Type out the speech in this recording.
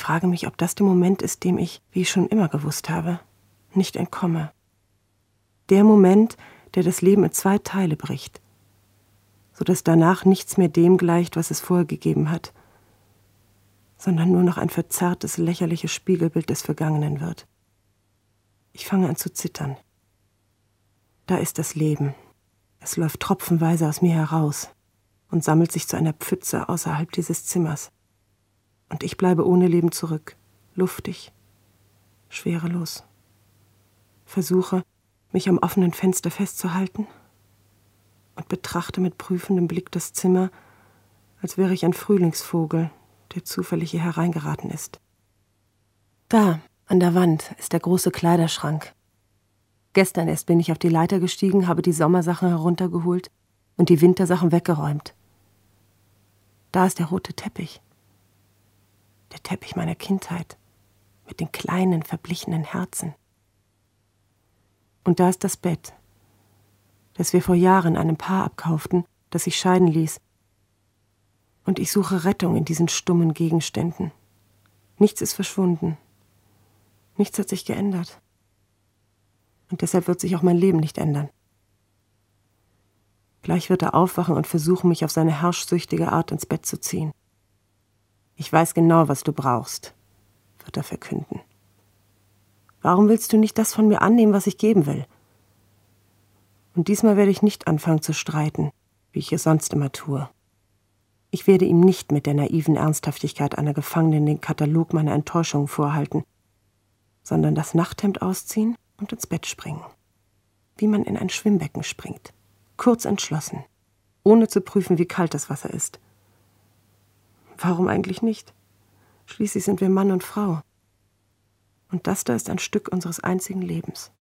frage mich, ob das der Moment ist, dem ich, wie ich schon immer gewusst habe, nicht entkomme. Der Moment, der das Leben in 2 Teile bricht, sodass danach nichts mehr dem gleicht, was es vorher gegeben hat, sondern nur noch ein verzerrtes, lächerliches Spiegelbild des Vergangenen wird. Ich fange an zu zittern. Da ist das Leben. Es läuft tropfenweise aus mir heraus und sammelt sich zu einer Pfütze außerhalb dieses Zimmers. Und ich bleibe ohne Leben zurück, luftig, schwerelos. Versuche, mich am offenen Fenster festzuhalten und betrachte mit prüfendem Blick das Zimmer, als wäre ich ein Frühlingsvogel, der zufällig hier hereingeraten ist. Da, an der Wand, ist der große Kleiderschrank. Gestern erst bin ich auf die Leiter gestiegen, habe die Sommersachen heruntergeholt und die Wintersachen weggeräumt. Da ist der rote Teppich. Der Teppich meiner Kindheit, mit den kleinen, verblichenen Herzen. Und da ist das Bett, das wir vor Jahren einem Paar abkauften, das sich scheiden ließ. Und ich suche Rettung in diesen stummen Gegenständen. Nichts ist verschwunden. Nichts hat sich geändert. Und deshalb wird sich auch mein Leben nicht ändern. Gleich wird er aufwachen und versuchen, mich auf seine herrschsüchtige Art ins Bett zu ziehen. Ich weiß genau, was du brauchst, wird er verkünden. Warum willst du nicht das von mir annehmen, was ich geben will? Und diesmal werde ich nicht anfangen zu streiten, wie ich es sonst immer tue. Ich werde ihm nicht mit der naiven Ernsthaftigkeit einer Gefangenen den Katalog meiner Enttäuschungen vorhalten, sondern das Nachthemd ausziehen und ins Bett springen. Wie man in ein Schwimmbecken springt. Kurz entschlossen, ohne zu prüfen, wie kalt das Wasser ist. Warum eigentlich nicht? Schließlich sind wir Mann und Frau. Und das da ist ein Stück unseres einzigen Lebens.